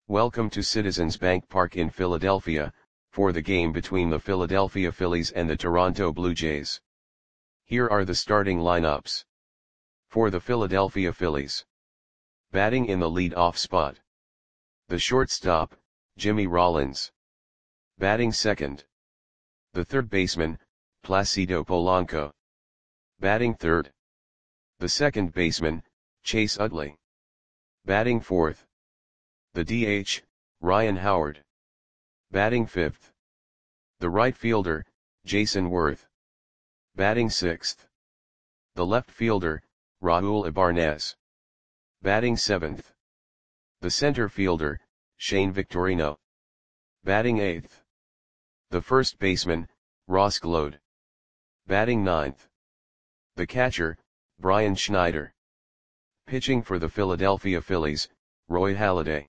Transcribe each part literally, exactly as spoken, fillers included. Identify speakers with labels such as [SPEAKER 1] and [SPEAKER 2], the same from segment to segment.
[SPEAKER 1] Welcome to Citizens Bank Park in Philadelphia, for the game between the Philadelphia Phillies and the Toronto Blue Jays. Here are the starting lineups. For the Philadelphia Phillies. Batting in the lead-off spot. The shortstop, Jimmy Rollins. Batting second. The third baseman, Placido Polanco. Batting third. The second baseman, Chase Utley. Batting fourth. The D H, Ryan Howard. Batting fifth. The right fielder, Jason Worth. Batting sixth. The left fielder, Raul Ibarnez. Batting seventh. The center fielder, Shane Victorino. Batting eighth. The first baseman, Ross Gload. Batting ninth. The catcher, Brian Schneider. Pitching for the Philadelphia Phillies, Roy Halladay.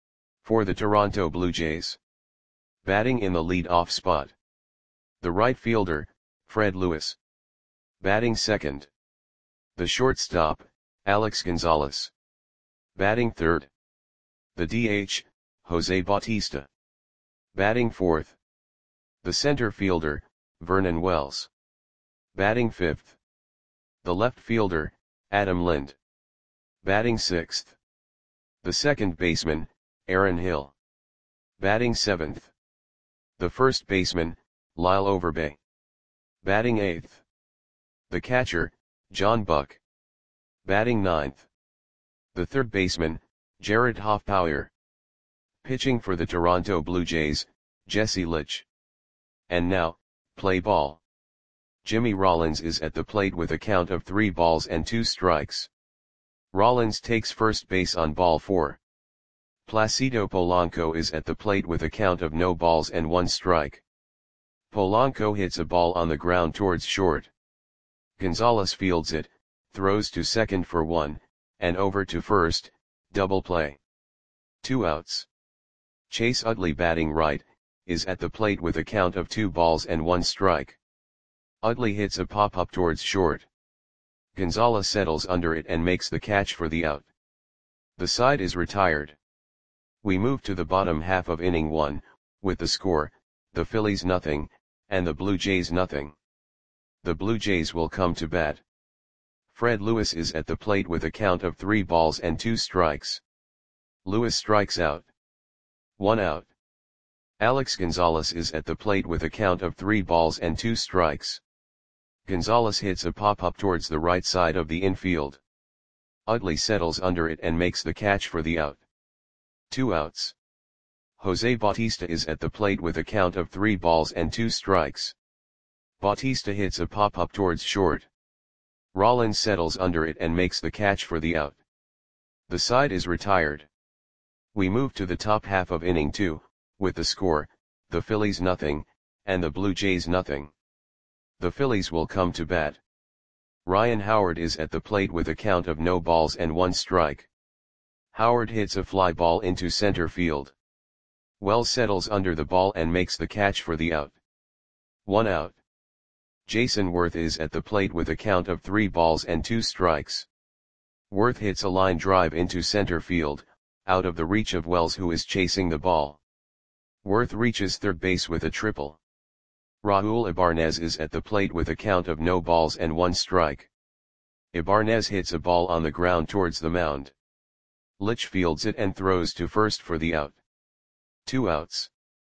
[SPEAKER 1] For the Toronto Blue Jays. Batting in the lead-off spot. The right fielder, Fred Lewis. Batting second. The shortstop, Alex Gonzalez. Batting third. The D H, Jose Bautista. Batting fourth. The center fielder, Vernon Wells. Batting fifth. The left fielder, Adam Lind. Batting sixth. The second baseman, Aaron Hill. Batting seventh. The first baseman, Lyle Overbay. Batting eighth. The catcher, John Buck. Batting ninth. The third baseman, Jared Hoffpauir. Pitching for the Toronto Blue Jays, Jesse Litch. And now, play ball. Jimmy Rollins is at the plate with a count of three balls and two strikes. Rollins takes first base on ball four. Placido Polanco is at the plate with a count of no balls and one strike. Polanco hits a ball on the ground towards short. Gonzalez fields it, throws to second for one, and over to first, double play. Two outs. Chase Utley, batting right, is at the plate with a count of two balls and one strike. Utley hits a pop-up towards short. Gonzalez settles under it and makes the catch for the out. The side is retired. We move to the bottom half of inning one, with the score, the Phillies nothing, and the Blue Jays nothing. The Blue Jays will come to bat. Fred Lewis is at the plate with a count of three balls and two strikes. Lewis strikes out. One out. Alex Gonzalez is at the plate with a count of three balls and two strikes. Gonzalez hits a pop-up towards the right side of the infield. Utley settles under it and makes the catch for the out. Two outs. Jose Bautista is at the plate with a count of three balls and two strikes. Bautista hits a pop-up towards short. Rollins settles under it and makes the catch for the out. The side is retired. We move to the top half of inning two, with the score, the Phillies nothing, and the Blue Jays nothing. The Phillies will come to bat. Ryan Howard is at the plate with a count of no balls and one strike. Howard hits a fly ball into center field. Wells settles under the ball and makes the catch for the out. One out. Jason Worth is at the plate with a count of three balls and two strikes. Worth hits a line drive into center field, out of the reach of Wells, who is chasing the ball. Worth reaches third base with a triple. Raul Ibarnez is at the plate with a count of no balls and one strike. Ibarnez hits a ball on the ground towards the mound. Litch fields it and throws to first for the out. Two outs.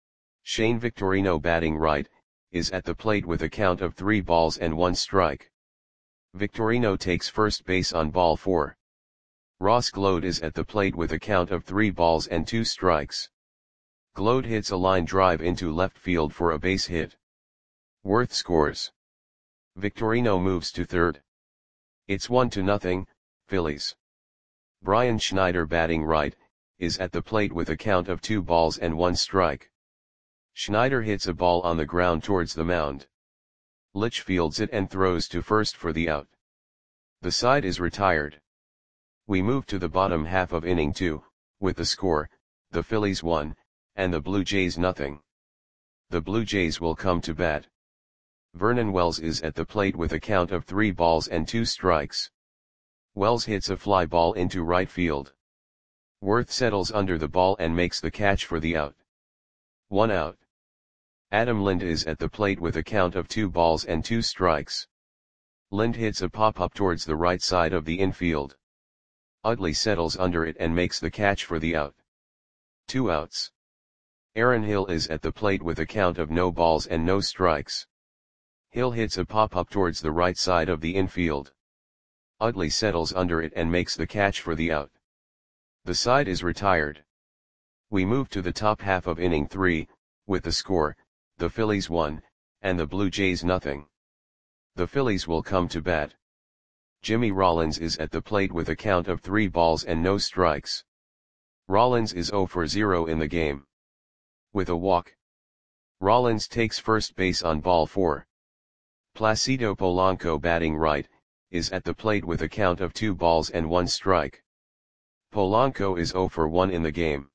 [SPEAKER 1] Shane Victorino, batting right, is at the plate with a count of three balls and one strike. Victorino takes first base on ball four. Ross Gload is at the plate with a count of three balls and two strikes. Gload hits a line drive into left field for a base hit. Worth scores. Victorino moves to third. It's one to nothing, Phillies. Brian Schneider, batting right, is at the plate with a count of two balls and one strike. Schneider hits a ball on the ground towards the mound. Litch fields it and throws to first for the out. The side is retired. We move to the bottom half of inning two, with the score, the Phillies one, and the Blue Jays nothing. The Blue Jays will come to bat. Vernon Wells is at the plate with a count of three balls and two strikes. Wells hits a fly ball into right field. Worth settles under the ball and makes the catch for the out. One out. Adam Lind is at the plate with a count of two balls and two strikes. Lind hits a pop-up towards the right side of the infield. Utley settles under it and makes the catch for the out. Two outs. Aaron Hill is at the plate with a count of no balls and no strikes. Hill hits a pop-up towards the right side of the infield. Utley settles under it and makes the catch for the out. The side is retired. We move to the top half of inning three, with the score, the Phillies one, and the Blue Jays nothing. The Phillies will come to bat. Jimmy Rollins is at the plate with a count of three balls and no strikes. Rollins is zero for zero in the game. With a walk. Rollins takes first base on ball four. Placido Polanco, batting right, is at the plate with a count of two balls and one strike. Polanco is zero for one in the game.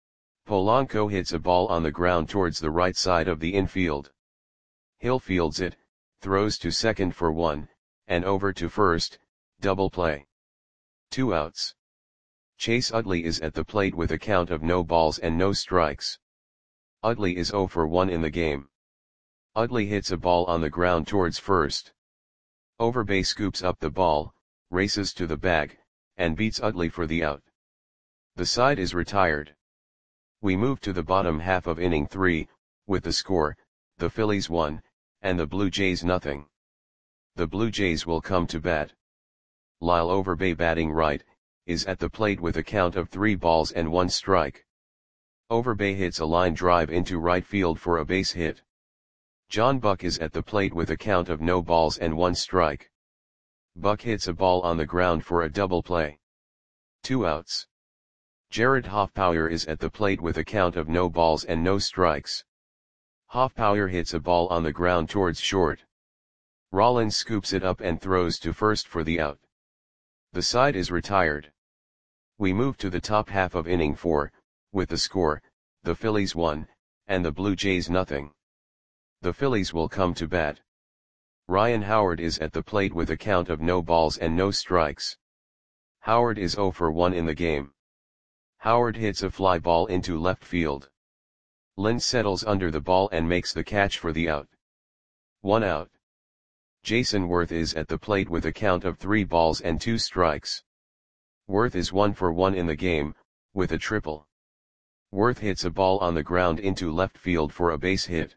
[SPEAKER 1] Polanco hits a ball on the ground towards the right side of the infield. Hill fields it, throws to second for one, and over to first, double play. Two outs. Chase Utley is at the plate with a count of no balls and no strikes. Utley is zero for one in the game. Utley hits a ball on the ground towards first. Overbay scoops up the ball, races to the bag, and beats Utley for the out. The side is retired. We move to the bottom half of inning three, with the score, the Phillies one, and the Blue Jays nothing. The Blue Jays will come to bat. Lyle Overbay, batting right, is at the plate with a count of three balls and one strike. Overbay hits a line drive into right field for a base hit. John Buck is at the plate with a count of no balls and one strike. Buck hits a ball on the ground for a double play. Two outs. Jared Hoffpauir is at the plate with a count of no balls and no strikes. Hoffpauir hits a ball on the ground towards short. Rollins scoops it up and throws to first for the out. The side is retired. We move to the top half of inning four, with the score, the Phillies one, and the Blue Jays nothing. The Phillies will come to bat. Ryan Howard is at the plate with a count of no balls and no strikes. Howard is zero for one in the game. Howard hits a fly ball into left field. Lind settles under the ball and makes the catch for the out. One out. Jason Worth is at the plate with a count of three balls and two strikes. Worth is one for one in the game, with a triple. Worth hits a ball on the ground into left field for a base hit.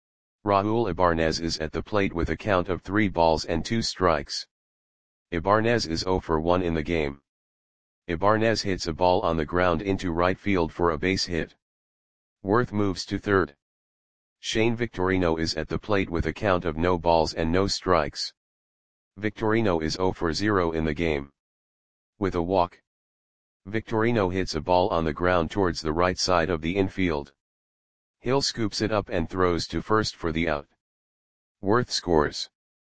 [SPEAKER 1] Raul Ibanez is at the plate with a count of three balls and two strikes. Ibanez is zero for one in the game. Ibanez hits a ball on the ground into right field for a base hit. Worth moves to third. Shane Victorino is at the plate with a count of no balls and no strikes. Victorino is zero for zero in the game. With a walk. Victorino hits a ball on the ground towards the right side of the infield. Hill scoops it up and throws to first for the out. Worth scores.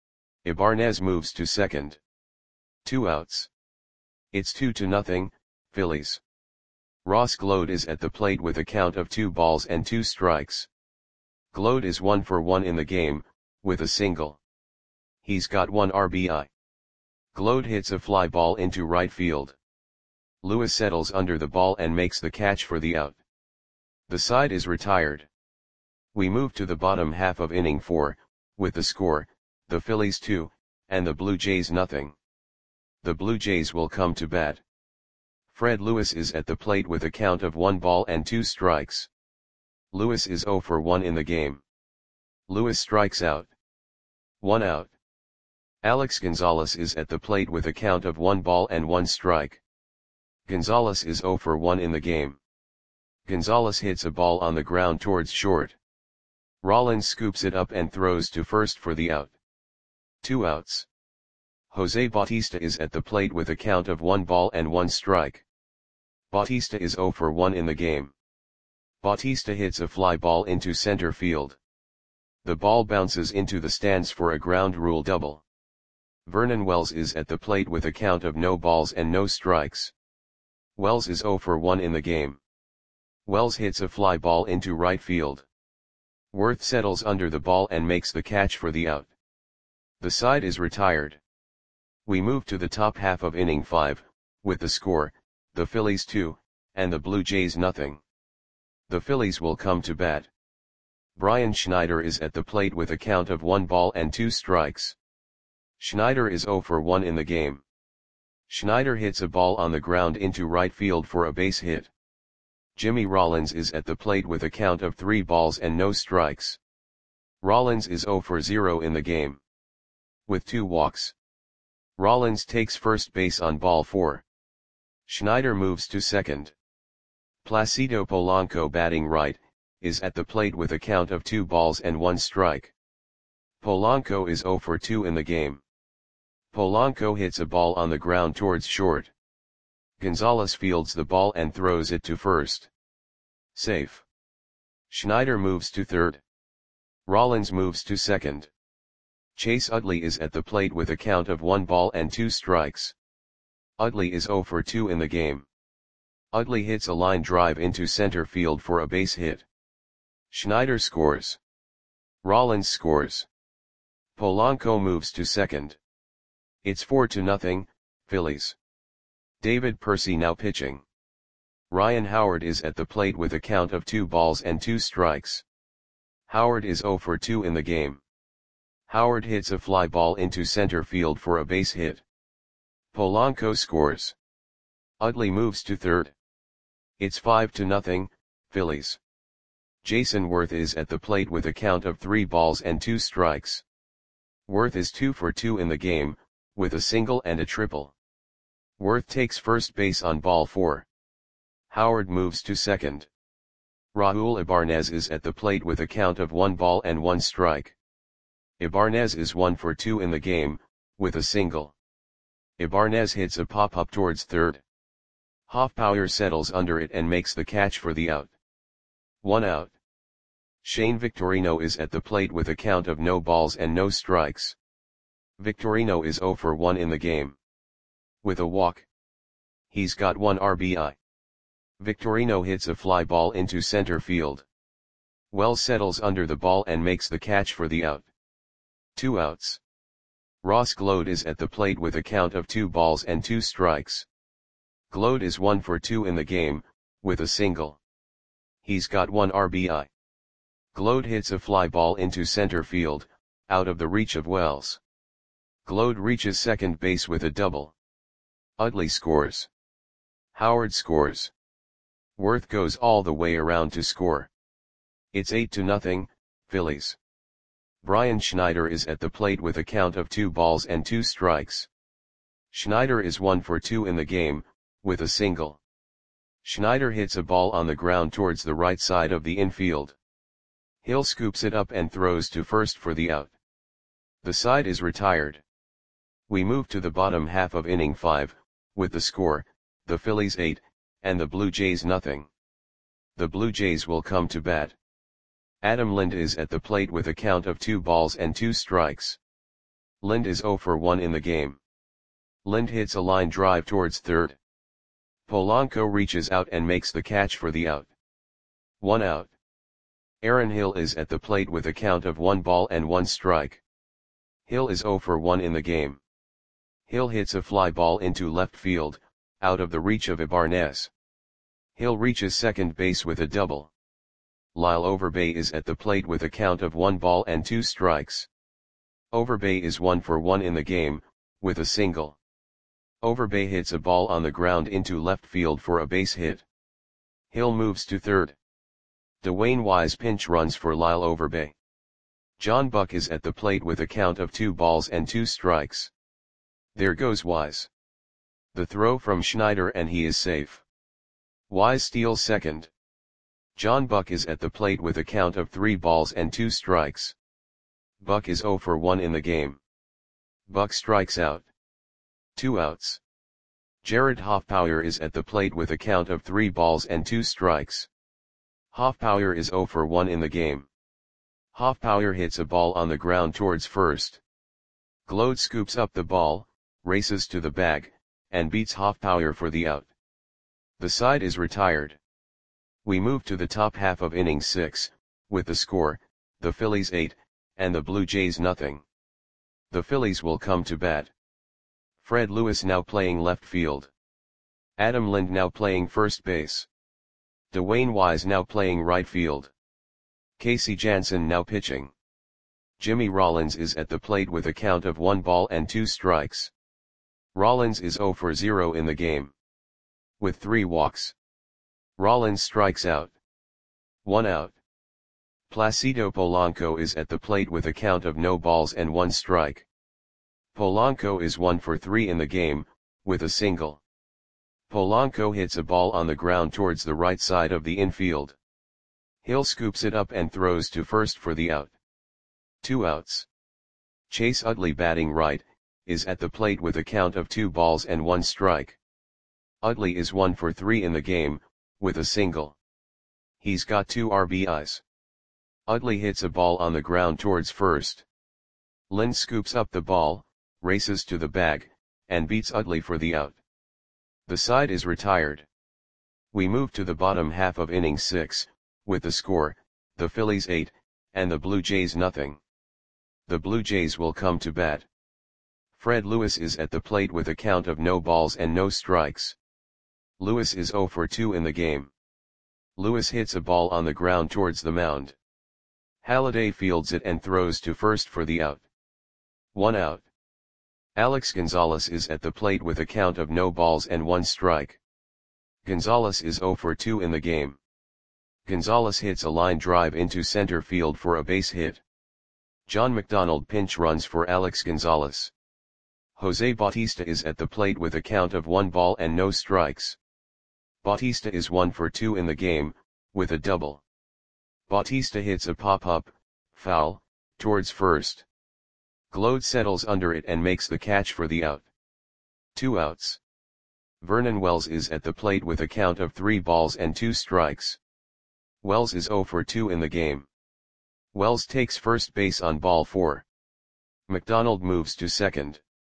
[SPEAKER 1] Ibanez moves to second. Two outs. It's two to nothing, Phillies. Ross Gload is at the plate with a count of two balls and two strikes. Gload is one for one in the game, with a single. He's got one R B I. Gload hits a fly ball into right field. Lewis settles under the ball and makes the catch for the out. The side is retired. We move to the bottom half of inning four, with the score, the Phillies two, and the Blue Jays nothing. The Blue Jays will come to bat. Fred Lewis is at the plate with a count of one ball and two strikes. Lewis is zero for one in the game. Lewis strikes out. One out. Alex Gonzalez is at the plate with a count of one ball and one strike. Gonzalez is zero for one in the game. Gonzalez hits a ball on the ground towards short. Rollins scoops it up and throws to first for the out. Two outs. Jose Bautista is at the plate with a count of one ball and one strike. Bautista is zero for one in the game. Bautista hits a fly ball into center field. The ball bounces into the stands for a ground rule double. Vernon Wells is at the plate with a count of no balls and no strikes. Wells is zero for one in the game. Wells hits a fly ball into right field. Worth settles under the ball and makes the catch for the out. The side is retired. We move to the top half of inning five, with the score, the Phillies two, and the Blue Jays nothing. The Phillies will come to bat. Brian Schneider is at the plate with a count of one ball and two strikes. Schneider is zero for one in the game. Schneider hits a ball on the ground into right field for a base hit. Jimmy Rollins is at the plate with a count of three balls and no strikes. Rollins is zero for zero in the game. With two walks. Rollins takes first base on ball four. Schneider moves to second. Placido Polanco, batting right, is at the plate with a count of two balls and one strike. Polanco is zero for two in the game. Polanco hits a ball on the ground towards short. Gonzalez fields the ball and throws it to first. Safe. Schneider moves to third. Rollins moves to second. Chase Utley is at the plate with a count of one ball and two strikes. Utley is zero for two in the game. Utley hits a line drive into center field for a base hit. Schneider scores. Rollins scores. Polanco moves to second. It's four to nothing, Phillies. David Percy now pitching. Ryan Howard is at the plate with a count of two balls and two strikes. Howard is zero for two in the game. Howard hits a fly ball into center field for a base hit. Polanco scores. Utley moves to third. It's five to nothing, Phillies. Jason Worth is at the plate with a count of three balls and two strikes. Worth is two for two in the game, with a single and a triple. Worth takes first base on ball four. Howard moves to second. Raul Ibanez is at the plate with a count of one ball and one strike. Ibanez is one for two in the game, with a single. Ibanez hits a pop-up towards third. Hoffpauir settles under it and makes the catch for the out. One out. Shane Victorino is at the plate with a count of no balls and no strikes. Victorino is zero for one in the game. With a walk. He's got one R B I. Victorino hits a fly ball into center field. Wells settles under the ball and makes the catch for the out. Two outs. Ross Gload is at the plate with a count of two balls and two strikes. Gload is one for two in the game, with a single. He's got one R B I. Gload hits a fly ball into center field, out of the reach of Wells. Gload reaches second base with a double. Utley scores. Howard scores. Worth goes all the way around to score. It's eight to nothing, Phillies. Brian Schneider is at the plate with a count of two balls and two strikes. Schneider is one for two in the game, with a single. Schneider hits a ball on the ground towards the right side of the infield. Hill scoops it up and throws to first for the out. The side is retired. We move to the bottom half of inning five, with the score, the Phillies eight, and the Blue Jays nothing. The Blue Jays will come to bat. Adam Lind is at the plate with a count of two balls and two strikes. Lind is zero for one in the game. Lind hits a line drive towards third. Polanco reaches out and makes the catch for the out. One out. Aaron Hill is at the plate with a count of one ball and one strike. Hill is zero for one in the game. Hill hits a fly ball into left field, out of the reach of Ibanez. Hill reaches second base with a double. Lyle Overbay is at the plate with a count of one ball and two strikes. Overbay is one for one in the game, with a single. Overbay hits a ball on the ground into left field for a base hit. Hill moves to third. Dwayne Wise pinch runs for Lyle Overbay. John Buck is at the plate with a count of two balls and two strikes. There goes Wise. The throw from Schneider and he is safe. Wise steals second. John Buck is at the plate with a count of three balls and two strikes. Buck is zero for one in the game. Buck strikes out. Two outs. Jared Hoffpauir is at the plate with a count of three balls and two strikes. Hoffpauir is zero for one in the game. Hoffpauir hits a ball on the ground towards first. Gload scoops up the ball, races to the bag, and beats Hoffpauir for the out. The side is retired. We move to the top half of inning six, with the score, the Phillies eight, and the Blue Jays nothing. The Phillies will come to bat. Fred Lewis now playing left field. Adam Lind now playing first base. Dwayne Wise now playing right field. Casey Janssen now pitching. Jimmy Rollins is at the plate with a count of one ball and two strikes. Rollins is zero for zero in the game. With three walks. Rollins strikes out. One out. Placido Polanco is at the plate with a count of no balls and one strike. Polanco is one for three in the game, with a single. Polanco hits a ball on the ground towards the right side of the infield. Hill scoops it up and throws to first for the out. Two outs. Chase Utley batting right, is at the plate with a count of two balls and one strike. Utley is one for three in the game, with a single. He's got two R B Is. Utley hits a ball on the ground towards first. Lind scoops up the ball, races to the bag, and beats Utley for the out. The side is retired. We move to the bottom half of inning six, with the score, the Phillies eight, and the Blue Jays nothing. The Blue Jays will come to bat. Fred Lewis is at the plate with a count of no balls and no strikes. Lewis is zero for two in the game. Lewis hits a ball on the ground towards the mound. Halladay fields it and throws to first for the out. One out. Alex Gonzalez is at the plate with a count of no balls and one strike. Gonzalez is zero for two in the game. Gonzalez hits a line drive into center field for a base hit. John McDonald pinch runs for Alex Gonzalez. Jose Bautista is at the plate with a count of one ball and no strikes. Bautista is one for two in the game, with a double. Bautista hits a pop-up, foul, towards first. Glode settles under it and makes the catch for the out. Two outs. Vernon Wells is at the plate with a count of three balls and two strikes. Wells is zero for two in the game. Wells takes first base on ball four. McDonald moves to second.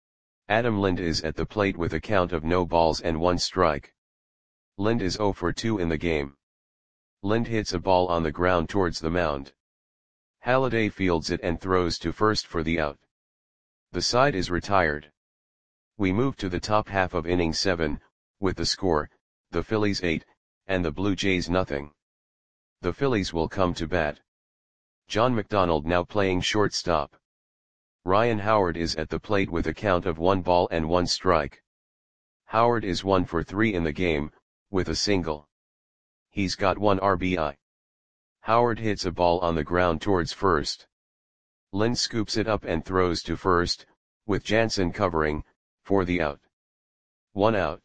[SPEAKER 1] Adam Lind is at the plate with a count of no balls and one strike. Lind is zero for two in the game. Lind hits a ball on the ground towards the mound. Halladay fields it and throws to first for the out. The side is retired. We move to the top half of inning seven, with the score, the Phillies eight, and the Blue Jays nothing. The Phillies will come to bat. John McDonald now playing shortstop. Ryan Howard is at the plate with a count of one ball and one strike. Howard is one for three in the game, with a single. He's got one R B I. Howard hits a ball on the ground towards first. Lind scoops it up and throws to first, with Jansen covering, for the out. One out.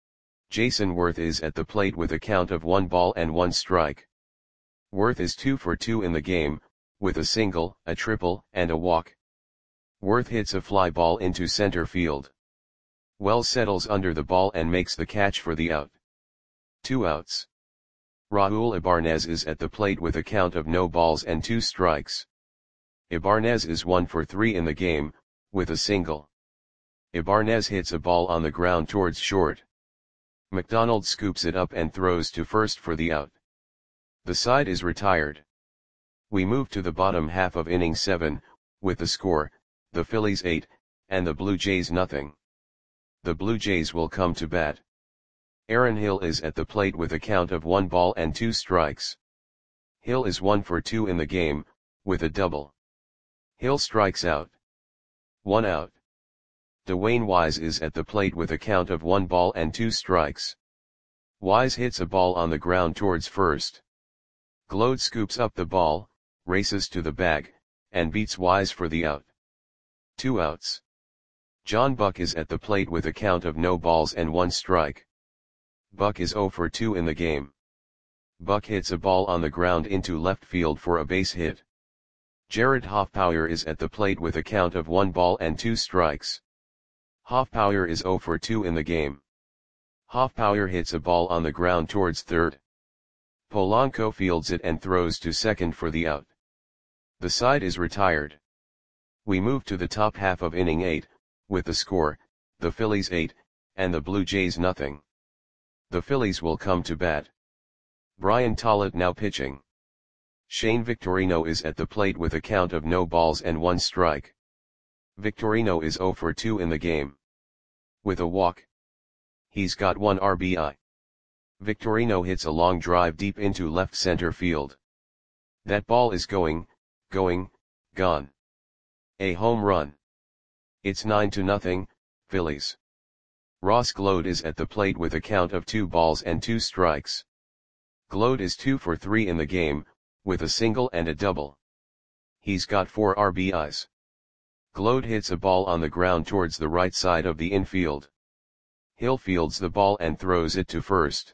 [SPEAKER 1] Jason Worth is at the plate with a count of one ball and one strike. Worth is two for two in the game, with a single, a triple, and a walk. Worth hits a fly ball into center field. Wells settles under the ball and makes the catch for the out. Two outs. Raul Ibanez is at the plate with a count of no balls and two strikes. Ibanez is one for three in the game, with a single. Ibanez hits a ball on the ground towards short. McDonald scoops it up and throws to first for the out. The side is retired. We move to the bottom half of inning seven, with the score, the Phillies eight, and the Blue Jays nothing. The Blue Jays will come to bat. Aaron Hill is at the plate with a count of one ball and two strikes. Hill is one for two in the game, with a double. Hill strikes out. One out. Dwayne Wise is at the plate with a count of one ball and two strikes. Wise hits a ball on the ground towards first. Glode scoops up the ball, races to the bag, and beats Wise for the out. Two outs. John Buck is at the plate with a count of no balls and one strike. Buck is zero for two in the game. Buck hits a ball on the ground into left field for a base hit. Jared Hoffpauir is at the plate with a count of one ball and two strikes. Hoffpauir is zero for two in the game. Hoffpauir hits a ball on the ground towards third. Polanco fields it and throws to second for the out. The side is retired. We move to the top half of inning eight, with the score, the Phillies eight, and the Blue Jays nothing. The Phillies will come to bat. Brian Tollett now pitching. Shane Victorino is at the plate with a count of no balls and one strike. Victorino is zero for two in the game. With a walk. He's got one R B I. Victorino hits a long drive deep into left center field. That ball is going, going, gone. A home run. It's nine to nothing, Phillies. Ross Gload is at the plate with a count of two balls and two strikes. Gload is two for three in the game, with a single and a double. He's got four R B Is. Gload hits a ball on the ground towards the right side of the infield. Hill fields the ball and throws it to first.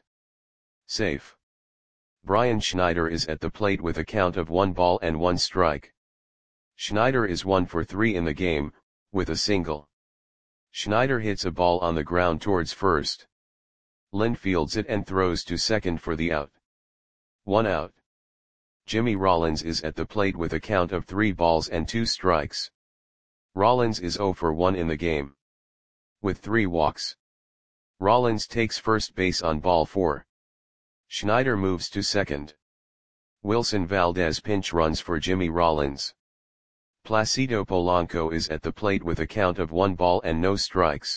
[SPEAKER 1] Safe. Brian Schneider is at the plate with a count of one ball and one strike. Schneider is one for three in the game, with a single. Schneider hits a ball on the ground towards first. Lind fields it and throws to second for the out. One out. Jimmy Rollins is at the plate with a count of three balls and two strikes. Rollins is zero for one in the game, with three walks. Rollins takes first base on ball four. Schneider moves to second. Wilson Valdez pinch runs for Jimmy Rollins. Placido Polanco is at the plate with a count of one ball and no strikes.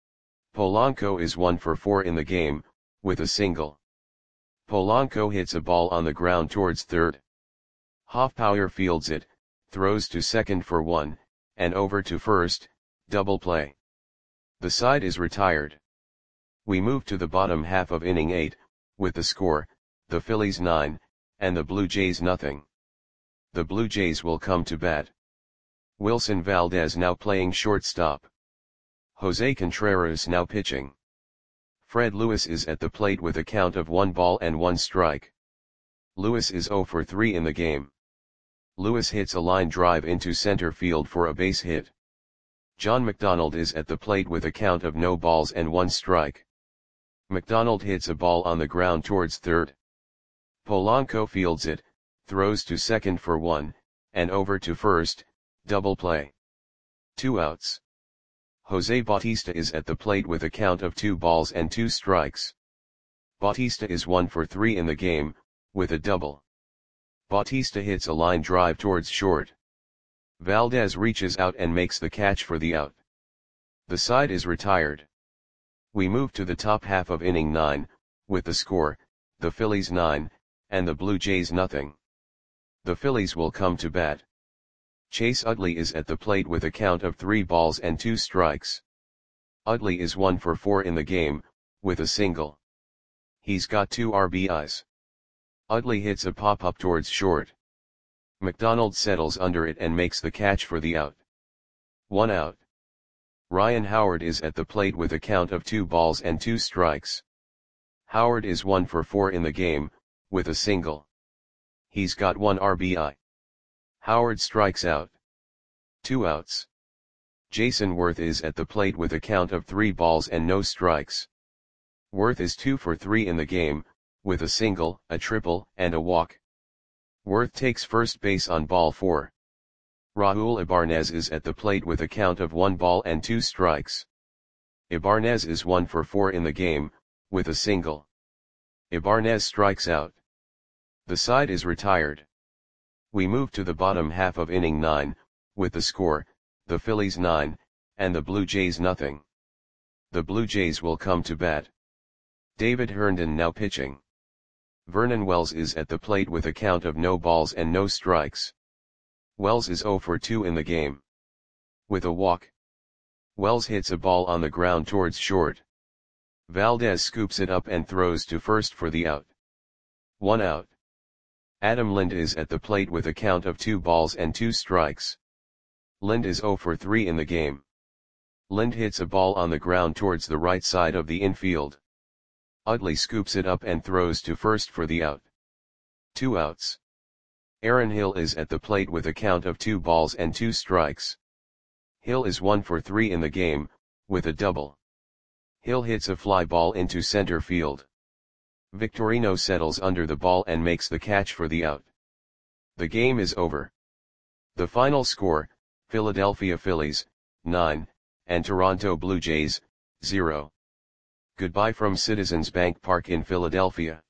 [SPEAKER 1] Polanco is one for four in the game, with a single. Polanco hits a ball on the ground towards third. Hoffpauir fields it, throws to second for one, and over to first, double play. The side is retired. We move to the bottom half of inning eight, with the score, the Phillies nine, and the Blue Jays nothing. The Blue Jays will come to bat. Wilson Valdez now playing shortstop. Jose Contreras now pitching. Fred Lewis is at the plate with a count of one ball and one strike. Lewis is zero for three in the game. Lewis hits a line drive into center field for a base hit. John McDonald is at the plate with a count of no balls and one strike. McDonald hits a ball on the ground towards third. Polanco fields it, throws to second for one, and over to first, double play. Two outs. Jose Bautista is at the plate with a count of two balls and two strikes. Bautista is one for three in the game, with a double. Bautista hits a line drive towards short. Valdez reaches out and makes the catch for the out. The side is retired. We move to the top half of inning nine, with the score, the Phillies nine, and the Blue Jays nothing. The Phillies will come to bat. Chase Utley is at the plate with a count of three balls and two strikes. Utley is one for four in the game, with a single. He's got two R B Is. Utley hits a pop-up towards short. McDonald settles under it and makes the catch for the out. One out. Ryan Howard is at the plate with a count of two balls and two strikes. Howard is one for four in the game, with a single. He's got one R B I. Howard strikes out. Two outs. Jason Worth is at the plate with a count of three balls and no strikes. Worth is two for three in the game, with a single, a triple, and a walk. Worth takes first base on ball four. Raul Ibanez is at the plate with a count of one ball and two strikes. Ibanez is one for four in the game, with a single. Ibanez strikes out. The side is retired. We move to the bottom half of inning nine, with the score, the Phillies nine, and the Blue Jays nothing. The Blue Jays will come to bat. David Herndon now pitching. Vernon Wells is at the plate with a count of no balls and no strikes. Wells is zero for two in the game, with a walk. Wells hits a ball on the ground towards short. Valdez scoops it up and throws to first for the out. One out. Adam Lind is at the plate with a count of two balls and two strikes. Lind is zero for three in the game. Lind hits a ball on the ground towards the right side of the infield. Utley scoops it up and throws to first for the out. Two outs. Aaron Hill is at the plate with a count of two balls and two strikes. Hill is one for three in the game, with a double. Hill hits a fly ball into center field. Victorino settles under the ball and makes the catch for the out. The game is over. The final score, Philadelphia Phillies, nine, and Toronto Blue Jays, zero. Goodbye from Citizens Bank Park in Philadelphia.